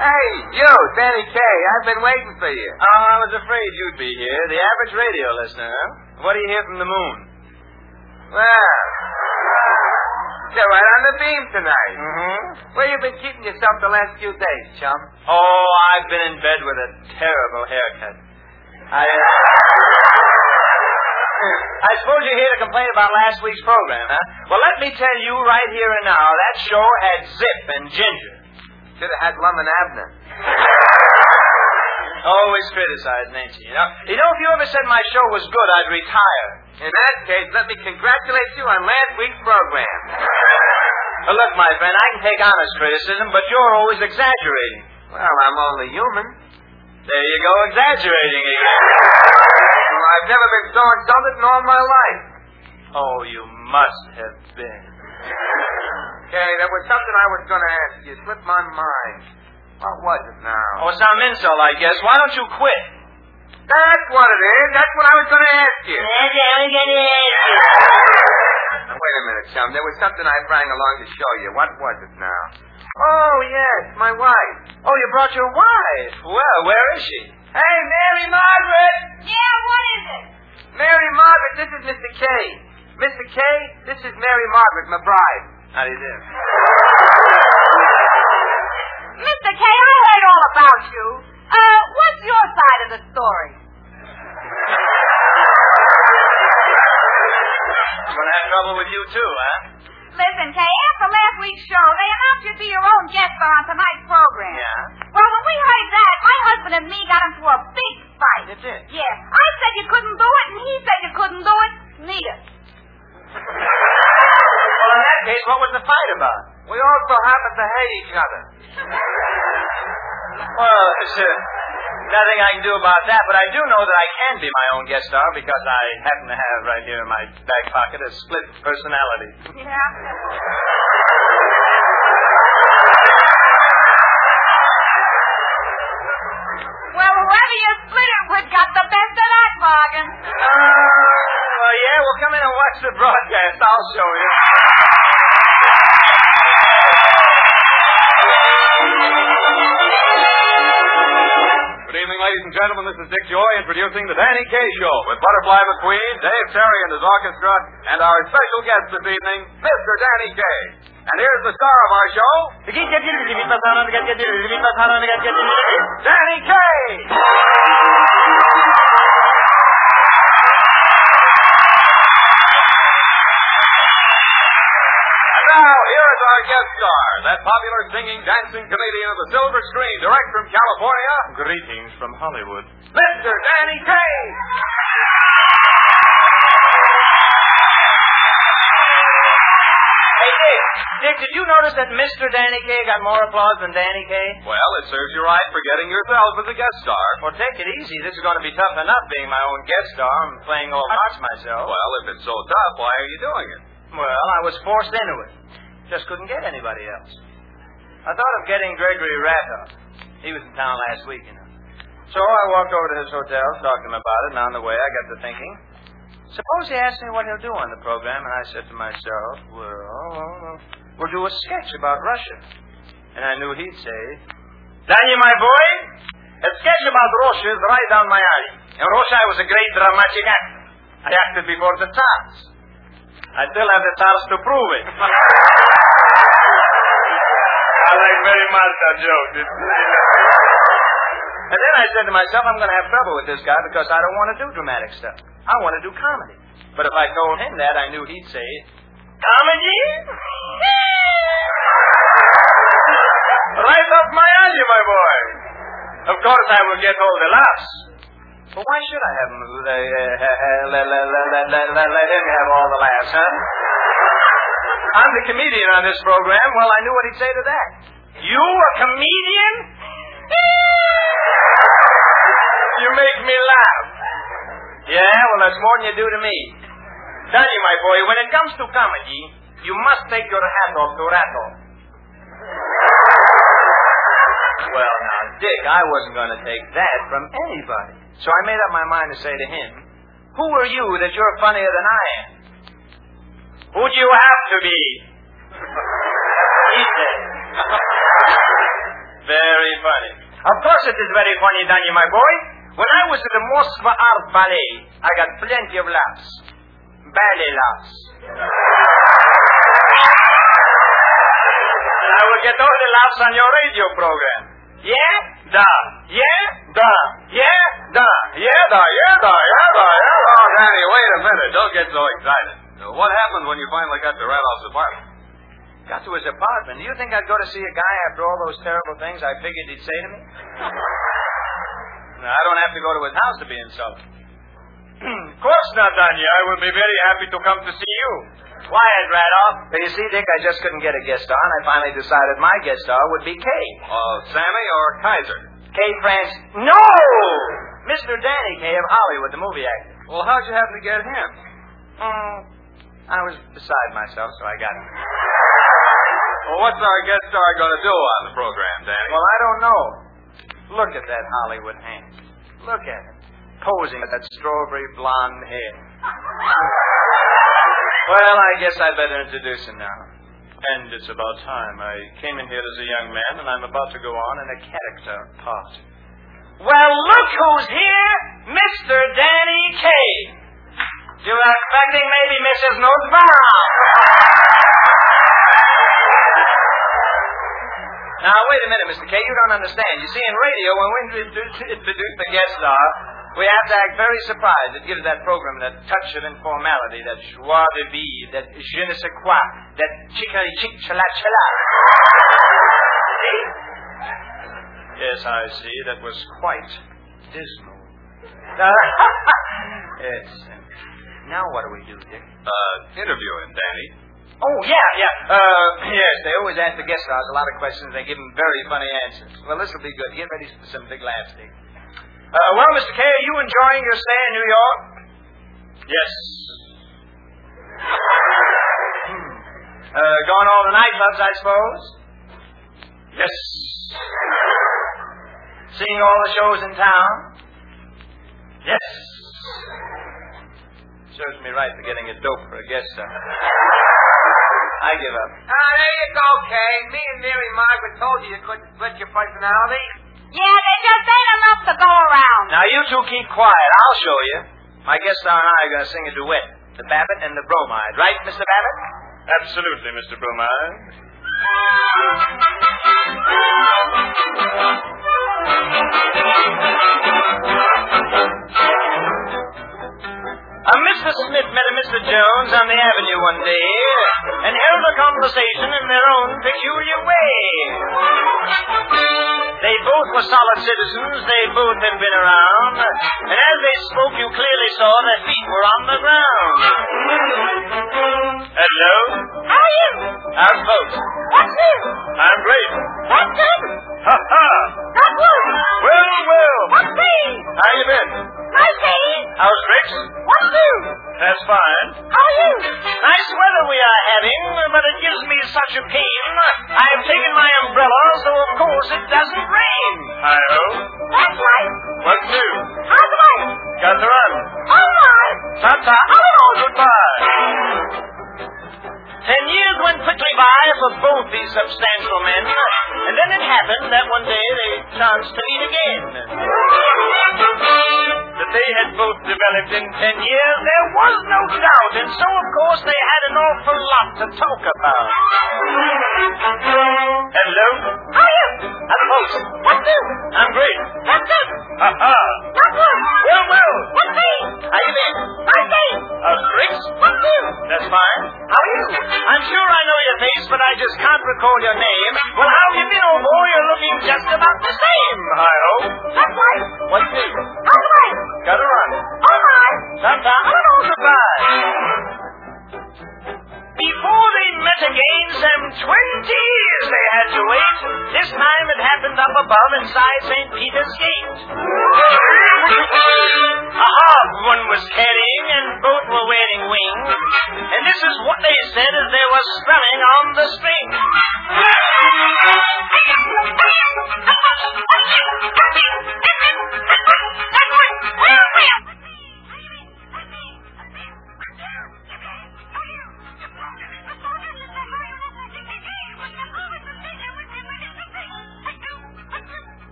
Hey, you, Danny Kaye. I've been waiting for you. Oh, I was afraid you'd be here. The average radio listener, huh? What do you hear from the moon? Well, you're right on the beam tonight. Mm-hmm. Where you been keeping yourself the last few days, chum? Oh, I've been in bed with a terrible haircut. I suppose you're here to complain about last week's program, huh? Well, let me tell you right here and now, that show had Zip and Ginger. Should have had Lum and Abner. Always criticizing, ain't you? You know, if you ever said my show was good, I'd retire. In that case, let me congratulate you on last week's program. Well, look, my friend, I can take honest criticism, but you're always exaggerating. Well, I'm only human. There you go, exaggerating again. Well, I've never been so insulted in all my life. Oh, you must have been. Okay, there was something I was going to ask you. It slipped my mind. What was it now? Oh, some insult, I guess. Why don't you quit? That's what it is. That's what I was going to ask you. Now, wait a minute, chum. There was something I brought along to show you. What was it now? Oh, yes, my wife. Oh, you brought your wife. Well, where is she? Hey, Mary Margaret! Yeah, what is it? Mary Margaret, this is Mr. Kaye. Mr. Kaye, this is Mary Margaret, my bride. How do you do? Mr. Kaye, I heard all about you. What's your side of the story? I'm going to have trouble with you, too, huh? Listen, Kaye, after last week's show, they announced you'd be your own guest star on tonight's program. Yeah? Well, when we heard that, my husband and me got into a big fight. You did? Yeah. I said you couldn't do it, and he said you couldn't do it. Neither. Well, in that case, what was the fight about? We also happen to hate each other. Well, there's nothing I can do about that, but I do know that I can be my own guest star because I happen to have right here in my back pocket a split personality. Yeah. Well, whoever you split it with got the best of that bargain. Well, yeah, well, come in and watch the broadcast. I'll show you. Good evening, ladies and gentlemen. This is Dick Joy introducing the Danny Kaye Show with Butterfly McQueen, Dave Terry and his orchestra, and our special guest this evening, Mr. Danny Kaye. And here's the star of our show, Danny Kaye. Now, here is our guest star, that popular singing, dancing comedian of the silver screen, direct from California. Greetings from Hollywood. Mr. Danny Kaye. Hey, Dick, did you notice that Mr. Danny Kaye got more applause than Danny Kaye? Well, it serves you right for getting yourself as a guest star. Well, take it easy. This is going to be tough enough being my own guest star. I'm playing all parts myself. Well, if it's so tough, why are you doing it? Well, I was forced into it. Just couldn't get anybody else. I thought of getting Gregory Ratoff. He was in town last week, you know. So I walked over to his hotel, talked to him about it, and on the way I got to thinking, suppose he asked me what he'll do on the program, and I said to myself, well, we'll do a sketch about Russia. And I knew he'd say, Danny, my boy, a sketch about Russia is right down my alley. In Russia, I was a great dramatic actor. I acted before the Tsars. I still have the Tsars to prove it. I like very much that joke. And then I said to myself, I'm going to have trouble with this guy because I don't want to do dramatic stuff. I want to do comedy. But if I told him that, I knew he'd say, comedy? Right up my alley, my boy. Of course, I will get all the laughs. But why should I have him let him have all the laughs, huh? I'm the comedian on this program. Well, I knew what he'd say to that. You, a comedian? You make me laugh. Yeah, well, that's more than you do to me. Tell you, my boy, when it comes to comedy, you must take your hat off to Rattle. Well, now, Dick, I wasn't going to take that from anybody. So I made up my mind to say to him, who are you that you're funnier than I am? Who'd you have to be? He said. Very funny. Of course it is very funny, Daniel, my boy. When I was at the Moskva Art Ballet, I got plenty of laughs. Ballet laughs. And I will get all the laughs on your radio program. Yeah? Da. Yeah? Da. Yeah? Da. Yeah? Da. Yeah? Da. Yeah? Da. Yeah? Da. Oh, Danny, wait a minute. Don't get so excited. What happened when you finally got to Randolph's apartment? Got to his apartment. Do you think I'd go to see a guy after all those terrible things I figured he'd say to me? No, I don't have to go to his house to be insulted. Of course not, Danya. I will be very happy to come to see you. Quiet, Randolph. But you see, Dick, I just couldn't get a guest star, and I finally decided my guest star would be Kay. Sammy or Kaiser? Kay France. No! Mr. Danny Kaye of Hollywood, the movie actor. Well, how'd you happen to get him? I was beside myself, so I got him. Well, what's our guest star going to do on the program, Danny? Well, I don't know. Look at that Hollywood hand. Look at it. Posing with that strawberry blonde hair. Well, I guess I'd better introduce him now. And it's about time. I came in here as a young man, and I'm about to go on in a character part. Well, look who's here! Mr. Danny Kaye. You were expecting maybe Mrs. Noseborough. Now, wait a minute, Mr. Kaye. You don't understand. You see, in radio, when we introduce the guest star, we have to act very surprised. It gives that program that touch of informality, that joie de vivre, that je ne sais quoi, that chickary-chick-chala-chala. See? Yes, I see. That was quite dismal. Yes. Now what do we do, Dick? Interview him, Danny. Oh, yeah. Yes, they always ask the guest stars a lot of questions. They give them very funny answers. Well, this will be good. Get ready for some big laughs, Dick. Well, Mr. Kaye, are you enjoying your stay in New York? Yes. Going all the nightclubs, I suppose? Yes. Seeing all the shows in town? Yes. Serves me right for getting a dope for a guest star. I give up. There you go, Kay. Me and Mary Margaret told you couldn't split your personality. Yeah, there just ain't enough to go around. Now, you two keep quiet. I'll show you. My guest star and I are going to sing a duet. The Babbitt and the Bromide. Right, Mr. Babbitt? Absolutely, Mr. Bromide. Mr. Smith met a Mr. Jones on the avenue one day and held a conversation in their own peculiar way. They both were solid citizens. They both had been around. And as they spoke, you clearly saw their feet were on the ground. Hello? How are you? How's folks? What's new? I'm great. What's good? Ha ha! Not good. Well. What's me? How you been? Nice day. How's Rix? What's new? That's fine. How are you? Nice weather we are having, but it gives me such a pain. I've taken my umbrella, so of course it doesn't rain. Hi-ho. That's right. What's new? How's the life? Got to run. All right. Ta-ta. Hello. Goodbye. 10 years went quickly by for both these substantial men, and then it happened that one day they chanced to meet again. That they had both developed in 10 years, there was no doubt, and so, of course, they had an awful lot to talk about. Hello? How are you? How's folks? What's new? I'm great. That's good. Ha-ha. Not good. Well. What's me? How you been? Nice day. Rix? What's new? That's fine. How are you? I'm sure I know your face, but I just can't recall your name. Well, how have you been, old boy? You're looking just about the same. Hi-ho. That's right. What's new? How's the life? Gotta run. All right. Ta-ta. Goodbye. Before they met again, some 20 years they had to wait. This time it happened up above inside St. Peter's Gate. A harp one was carrying, and both were wearing wings. And this is what they said as they were strumming on the string.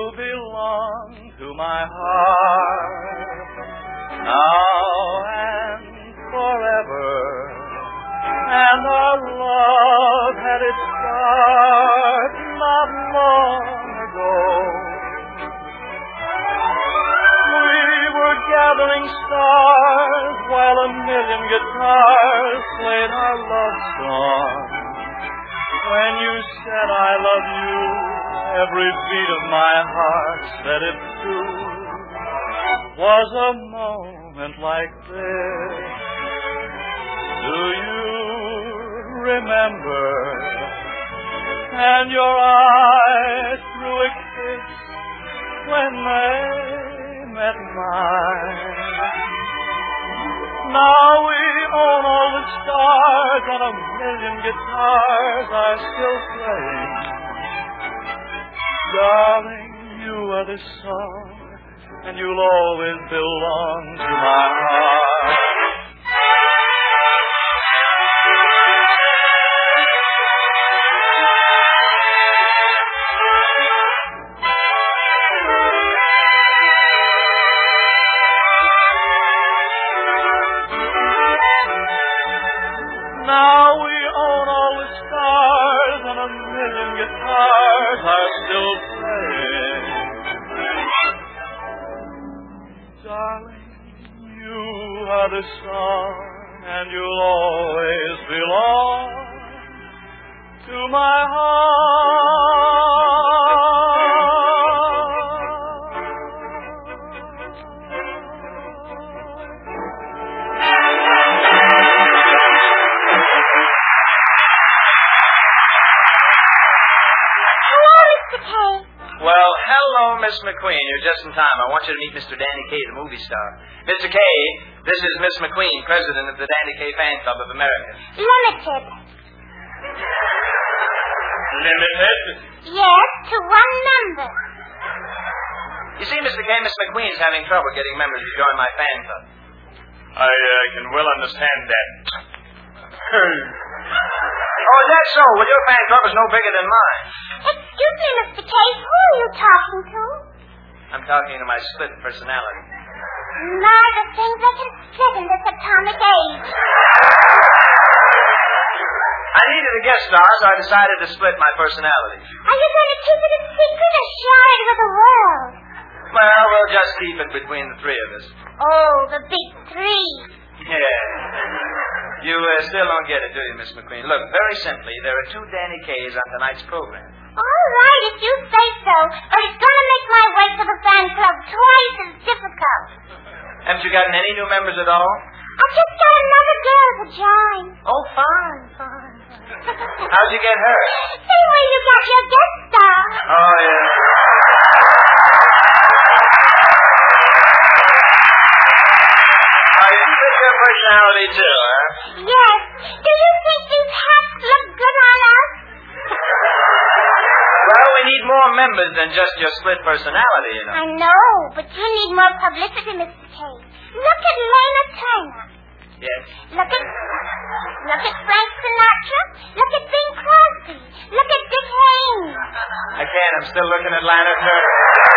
belong to my heart, now and forever. And our love had its start not long ago. We were gathering stars while a million guitars played our love song. When you said I love you, every beat of my heart said it too. Was a moment like this. Do you remember? And your eyes threw a kiss when they met mine. Now we own all the stars and a million guitars are still playing. Darling, you are the song, and you'll always belong to my heart. Now we own all the stars and a million guitars are still playing. Darling, you are the song and you'll always belong to my heart. Well, hello, Miss McQueen. You're just in time. I want you to meet Mr. Danny Kaye, the movie star. Mr. Kaye, this is Miss McQueen, president of the Danny Kaye Fan Club of America. Limited. Limited? Yes, to one member. You see, Mr. Kaye, Miss McQueen's having trouble getting members to join my fan club. I can well understand that. Oh, is that so? Well, your fan club is no bigger than mine. Excuse me, Mr. Case, who are you talking to? I'm talking to my split personality. My, the things that can split in this atomic age. I needed a guest star, so I decided to split my personality. Are you going to keep it a secret or share it with the world? Well, we'll just keep it between the three of us. Oh, the big three. Yeah. You still don't get it, do you, Miss McQueen? Look, very simply, there are two Danny Kays on tonight's program. All right, if you say so, but it's going to make my way to the fan club twice as difficult. Haven't you gotten any new members at all? I just got another girl to join. Oh, fine. How'd you get her? Same way you got your guest star. Oh, yeah. You split your personality, too, huh? Yes. Do you think these hats look good on us? Well, we need more members than just your split personality, you know. I know, but you need more publicity, Mr. Case. Look at Lena Turner. Yes. Look at Frank Sinatra. Look at Bing Crosby. Look at Dick Haynes. I can't. I'm still looking at Lana Turner.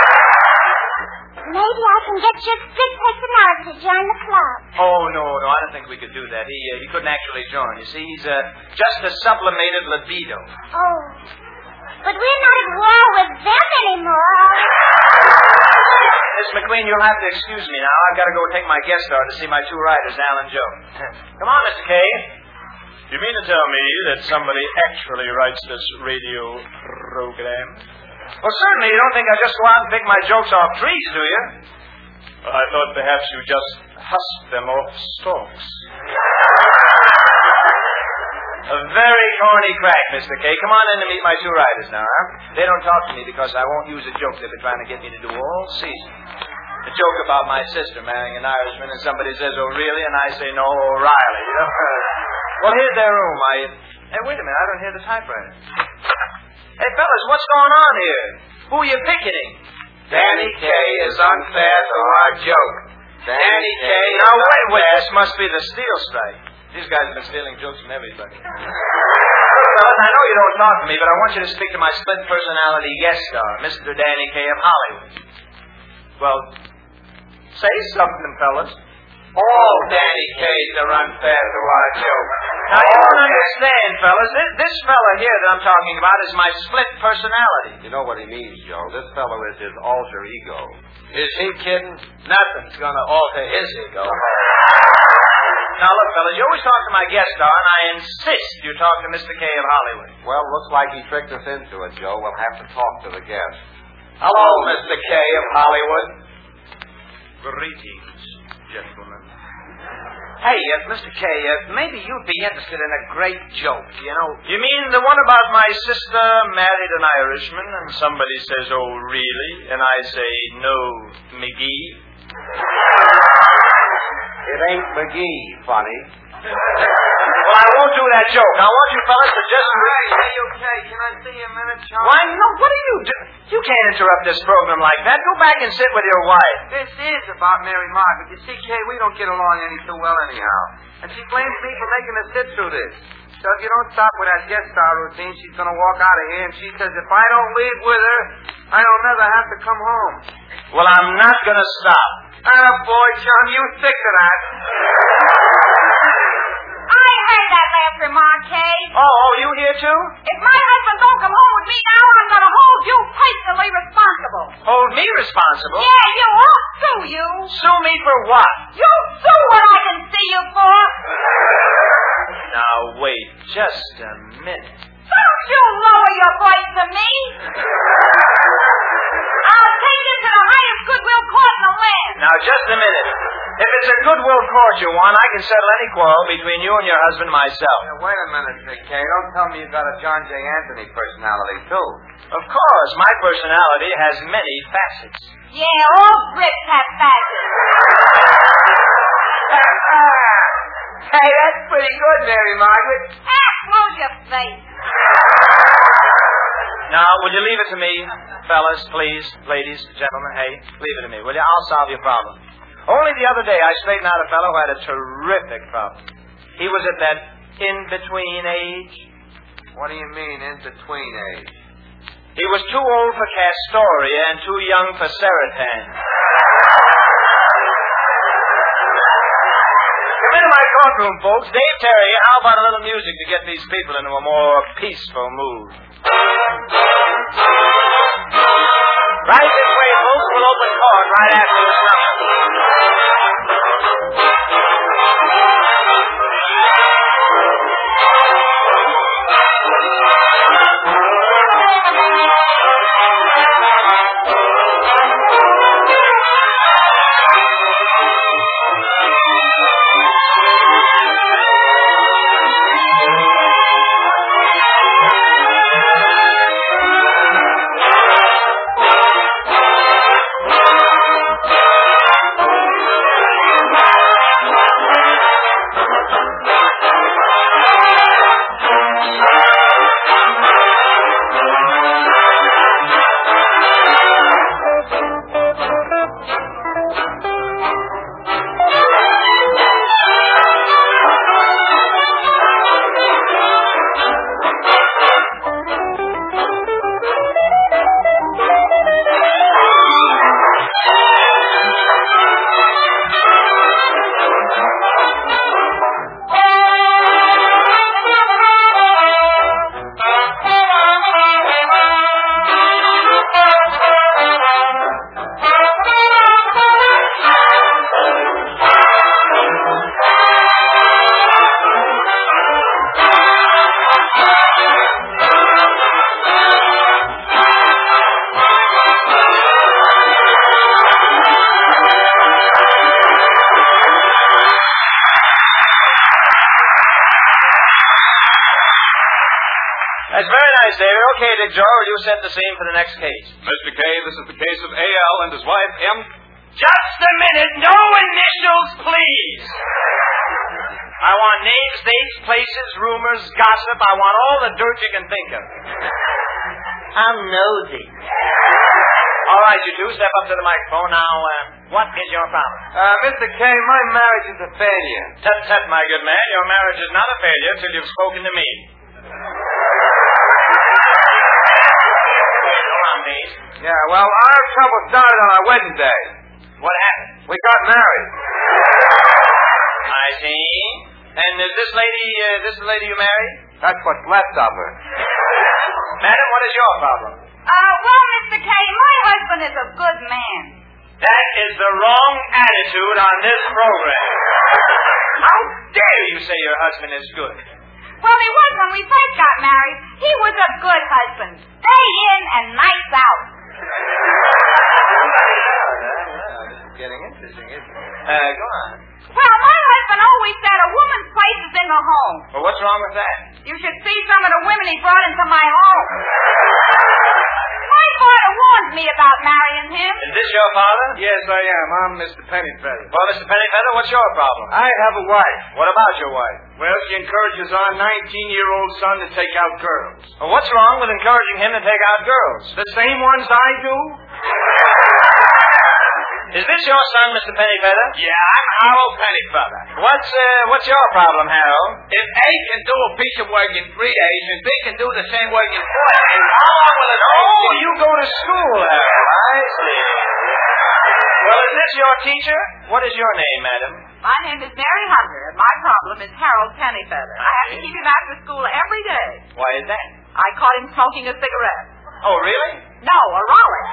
Maybe I can get your split personality to join the club. Oh, no. I don't think we could do that. He couldn't actually join. You see, he's just a sublimated libido. Oh. But we're not at war with them anymore. Miss McQueen, you'll have to excuse me now. I've got to go take my guest star to see my two writers, Al and Joe. Come on, Mr. Kaye. You mean to tell me that somebody actually writes this radio program? Well, certainly you don't think I just go out and pick my jokes off trees, do you? Well, I thought perhaps you just husked them off stalks. A very corny crack, Mr. Kaye. Come on in to meet my two writers now, huh? They don't talk to me because I won't use a joke they've been trying to get me to do all season. A joke about my sister marrying an Irishman, and somebody says, "Oh, really?" And I say, "No, O'Reilly." You know? Well, here's their room. Hey, wait a minute. I don't hear the typewriter. Hey, fellas, what's going on here? Who are you picketing? Danny Kaye is unfair to our joke. Danny Kaye. Now, wait. This must be the steel strike. These guys have been stealing jokes from everybody. Look, fellas, I know you don't talk to me, but I want you to speak to my split personality guest star, Mr. Danny Kaye of Hollywood. Well, say something, fellas. All Danny Kaye's are unfair to our joke. Now, you don't understand, fellas. This fella here that I'm talking about is my split personality. You know what he means, Joe. This fellow is his alter ego. Is he kidding? Nothing's going to alter his ego. Now, look, fellas, you always talk to my guest star, and I insist you talk to Mr. Kaye of Hollywood. Well, looks like he tricked us into it, Joe. We'll have to talk to the guest. Hello, Mr. Kaye of Hollywood. Greetings, gentlemen. Hey, Mr. Kaye, maybe you'd be interested in a great joke, you know. You mean the one about my sister married an Irishman, and somebody says, oh, really? And I say, no, McGee. It ain't McGee, funny. Well, I won't do that joke. I want you fellas to just... Hey, okay. Can I see you a minute, Charlie? Why, no, what are you doing? You can't interrupt this program like that. Go back and sit with your wife. This is about Mary Margaret. You see, Kay, we don't get along any too well anyhow. And she blames me for making us sit through this. So if you don't stop with that guest star routine, she's going to walk out of here, and she says, if I don't leave with her, I don't never have to come home. Well, I'm not going to stop. Boy, John, you stick to that. I heard that last remark, Kay. Oh, you here too? If my husband don't come home with me now, I'm going to hold you personally responsible. Hold me responsible? Yeah, you won't sue you. Sue me for what? You sue what I can see you for. Now, wait just a minute. Don't you lower your voice to me. I'll take you to the highest goodwill court in the land. Now, just a minute. If it's a goodwill court you want, I can settle any quarrel between you and your husband myself. Now, wait a minute, Miss Kay. Don't tell me you got a John J. Anthony personality, too. Of course, my personality has many facets. Yeah, all Brits have facets. Hey, that's pretty good, Mary Margaret. Close your face. Now, will you leave it to me, fellas, please, ladies, gentlemen? Hey, leave it to me, will you? I'll solve your problem. Only the other day, I straightened out a fellow who had a terrific problem. He was at that in-between age. What do you mean, in-between age? He was too old for Castoria and too young for Seratan. Come into my courtroom, folks. Dave Terry, how about a little music to get these people into a more peaceful mood? Right this way, folks. We'll open court right after this number. That's very nice, David. Okay, Dick Joe, will you set the scene for the next case? Mr. Kaye, this is the case of A.L. and his wife, M. Just a minute. No initials, please. I want names, dates, places, rumors, gossip. I want all the dirt you can think of. I'm nosy. All right, you two, step up to the microphone. Now, what is your problem? Mr. Kay, my marriage is a failure. Tut, tut, my good man. Your marriage is not a failure till you've spoken to me. Queen. Yeah, well, our trouble started on our wedding day. What happened? We got married. I see. And is this the lady you married? That's what's left of her. Madam, what is your problem? Well, Mr. K, my husband is a good man. That is the wrong attitude on this program. How dare you say your husband is good? Well, he was when we first got married. He was a good husband. Day in and nights out. This is getting interesting, isn't it? Go on. Well, my husband always said a woman's place is in the home. Well, what's wrong with that? You should see some of the women he brought into my home. My father warned me about marrying him. Is this your father? Yes, I am. I'm Mr. Pennyfeather. Well, Mr. Pennyfeather, what's your problem? I have a wife. What about your wife? Well, she encourages our 19-year-old son to take out girls. Well, what's wrong with encouraging him to take out girls? The same ones I do? Is this your son, Mr. Pennyfeather? Yeah, I'm Harold Pennyfeather. What's your problem, Harold? If A can do a piece of work in 3 days, and B can do the same work in 4 days, how long will it take? Oh, you go to school, Harold. I see. Well, is this your teacher? What is your name, madam? My name is Mary Hunter, and my problem is Harold Pennyfeather. I have to keep him after school every day. Why is that? I caught him smoking a cigarette. Oh, really? No, a rolling.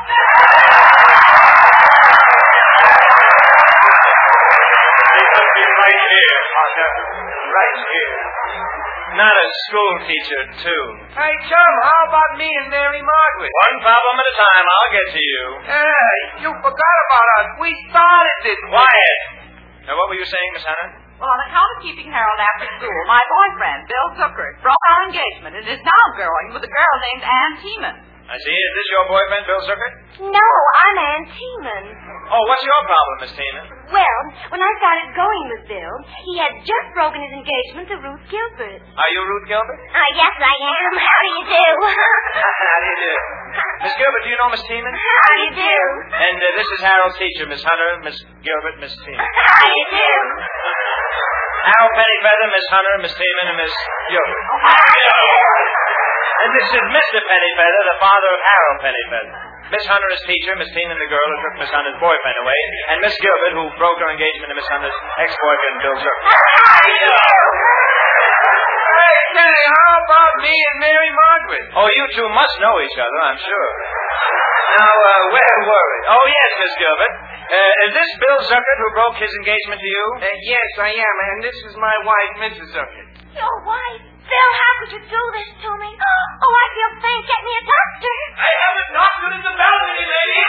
Right here, Parker. Right here. Not a school teacher, too. Hey, Chum, how about me and Mary Margaret? One problem at a time. I'll get to you. Hey, you forgot about us. We started this. Quiet. Now, what were you saying, Miss Hunter? Well, on account of keeping Harold after school, my boyfriend, Bill Zuckert, broke our engagement and is now going with a girl named Ann Teeman. I see. Is this your boyfriend, Bill Zuckert? No, I'm Ann Teeman. Oh, what's your problem, Miss Teeman? Well, when I started going with Bill, he had just broken his engagement to Ruth Gilbert. Are you Ruth Gilbert? Yes, I am. How do you do? How do you do? Miss Gilbert, do you know Miss Teeman? How do you do? And this is Harold's teacher, Miss Hunter, Miss Gilbert, Miss Teeman. How do you do? Harold Pennyfeather, Miss Hunter, Miss Teeman, and Miss Gilbert. How do you do? And this is Mr. Pennyfeather, the father of Harold Pennyfeather. Miss Hunter is teacher, Miss Teeman the girl who took Miss Hunter's boyfriend away, and Miss Gilbert who broke her engagement to Miss Hunter's ex-boyfriend, Bill Zuckert. How do you do? Hey, Kenny, how about me and Mary Margaret? Oh, you two must know each other, I'm sure. Now, where were we? Oh, yes, Miss Gilbert. Is this Bill Zuckert who broke his engagement to you? Yes, I am, and this is my wife, Mrs. Zuckert. Your wife? Bill, how could you do this to me? Oh, I feel faint. Get me a doctor. I have a doctor in the balcony, lady.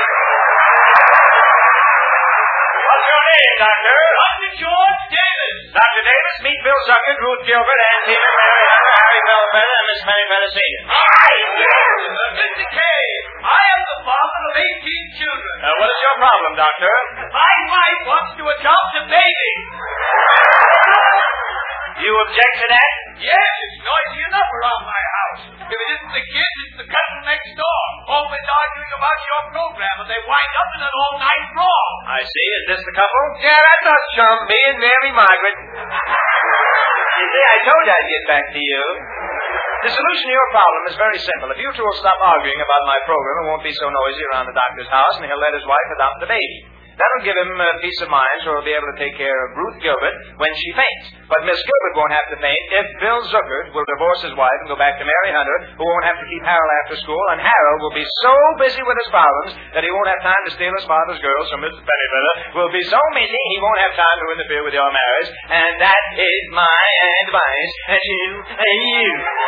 What's your name, Doctor? Dr. George Davis. Dr. Davis, meet Bill Zuckert, Ruth Gilbert, Ann Teeman, Mary Hunter, Harry Pennyfeather, and Miss Pennyfeather Sr. Mr. K, I am the father of 18 children. What is your problem, Doctor? My wife wants to adopt a baby. You object to that? Yes, it's noisy enough around my house. If it isn't the kids, it's the couple next door. Always arguing about your program, and they wind up in an all-night brawl. I see. Is this the couple? Yeah, that's us, chum. Me and Mary Margaret. You see, I told you I'd get back to you. The solution to your problem is very simple. If you two will stop arguing about my program, it won't be so noisy around the doctor's house, and he'll let his wife adopt the baby. That'll give him peace of mind, so he'll be able to take care of Ruth Gilbert when she faints. But Miss Gilbert won't have to faint if Bill Zuckert will divorce his wife and go back to Mary Hunter, who won't have to keep Harold after school, and Harold will be so busy with his problems that he won't have time to steal his father's girls, so Mr. Pennyfeather will be so busy he won't have time to interfere with your marriage, and that is my advice to you.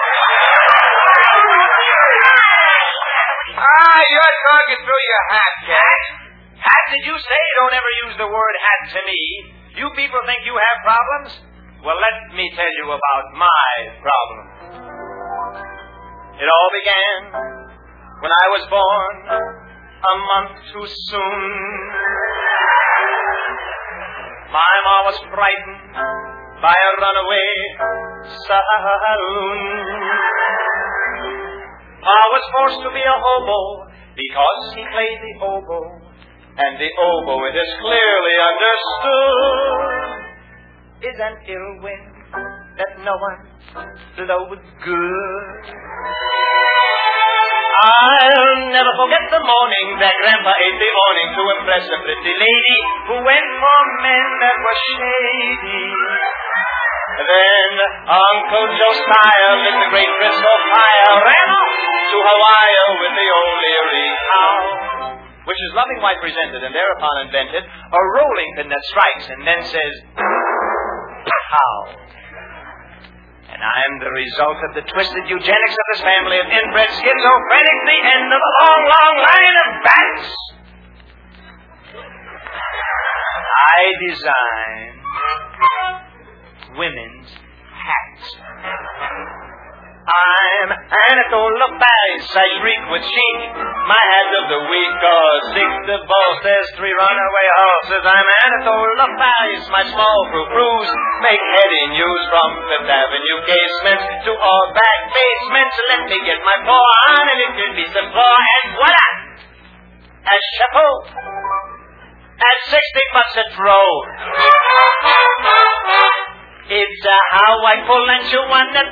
You're talking through your hat, Cat. Hat, did you say? Don't ever use the word hat to me. You people think you have problems? Well, let me tell you about my problem. It all began when I was born a month too soon. My ma was frightened by a runaway saloon. Pa was forced to be a hobo because he played the oboe. And the oboe, it is clearly understood, is an ill wind that no one blows good. I'll never forget the morning that Grandpa ate the awning to impress a pretty lady who went for men that were shady. Then Uncle Josiah lit the great crystal fire, ran off to Hawaii with the old Leary cow, which his loving wife resented and thereupon invented a rolling pin that strikes and then says, pow. And I'm the result of the twisted eugenics of this family of inbred schizophrenics, the end of a long, long line of bats. I design women's hats. I'm Anatola Paris, I shriek with chic. My hat of the week, six divorces, 3 runaway horses. I'm Anatola Paris, my small frou-frous make heady news from Fifth Avenue casements to all back basements. Let me get my paw on and it can be some floor and voila! A chapeau at $60 a throw. It's how I pull and chew on the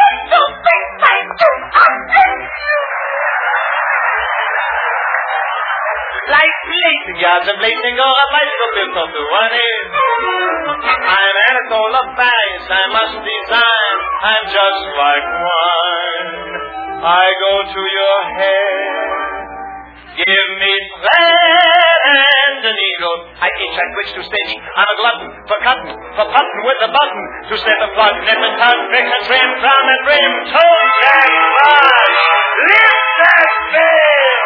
like blazing yards of blazing or a bicycle built up to one end. I'm Anatola Paris, I must design. I'm just like wine. I go to your head. Give me flat and an eagle. I itch, I twitch to stitch. I'm a glutton for cutting, for putting with a button. To snip a plug, nip a tug, pick a trim, crown and brim, toe jack, flush, lift that bill.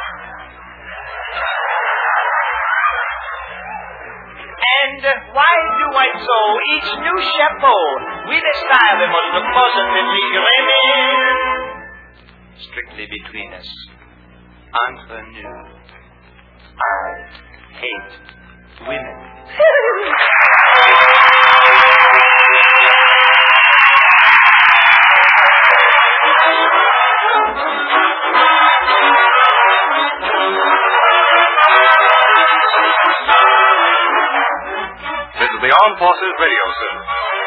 And why do I sew each new chapeau with a style that must look positively grinning? Strictly between us. Entre nous. I hate women. This is the Armed Forces Radio Service.